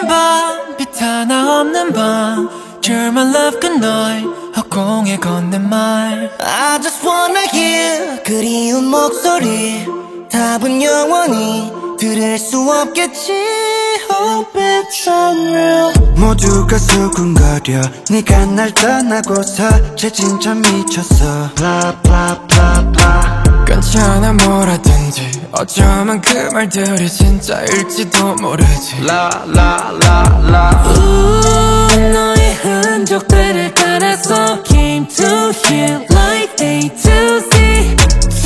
긴 밤 빛 하나 없는 밤 줄만 love goodnight 허공에 건넨 말 I just wanna hear 그리운 목소리 답은 영원히 들을 수 없겠지 Hope it's unreal 모두가 수군거려 네가 날 떠나고서 재진짜 미쳤어 Blah blah blah blah 괜찮아 뭐라든지 어쩌면 그 말들이 진짜일지도 모르지 La la la la 너의 흔적들을 따라서 came to here like A to Z 두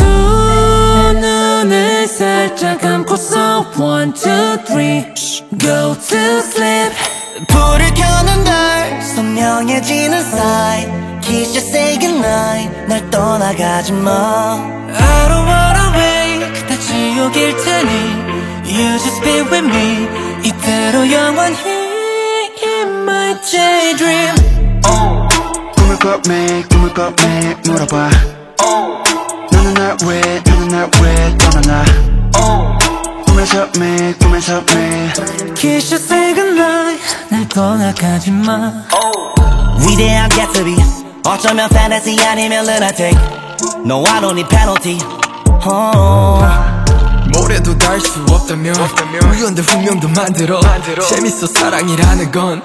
눈을 살짝 감고서 1, 2, 3 go to sleep 불을 켜는 날 선명해지는 사이 Kiss you say goodnight 날 떠나가지 마 I don't wanna wake 다 지옥일 테니 You just be with me 이대로 영원히 In my daydream 꿈을 꿔매 물어봐 너는 날 왜 떠나나 꿈에서 매 Kiss you say goodnight 날 떠나가지 마 위대한 Gatsby 어쩌면 fantasy 아니면 lunatic No I don't need penalty 모래도 달 수 없다면 우연도 운명도 만들어 재밌어 사랑이라는 건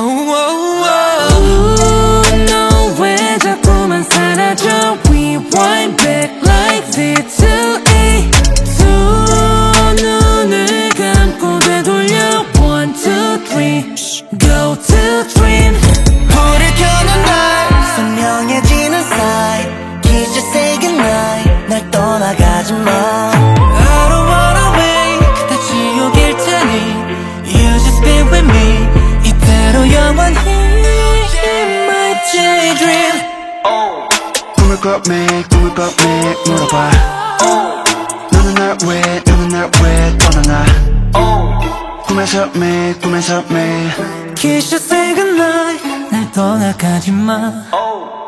너 왜 자꾸만 사라져 Rewind back like Z to A 두 눈을 감고 되돌려 1, 2, 3 go to dream 불을 켜는 날 선명해지는 사이 Kiss you say goodnight 날 떠나가지 마 I don't wanna wake 다 지옥일 테니 You just be with me 이대로 영원히 In my daydream 꿈을 꿔매 물어봐 너는 날 왜 떠나나 꿈에서 매 Kiss you say goodnight 날 떠나가지 마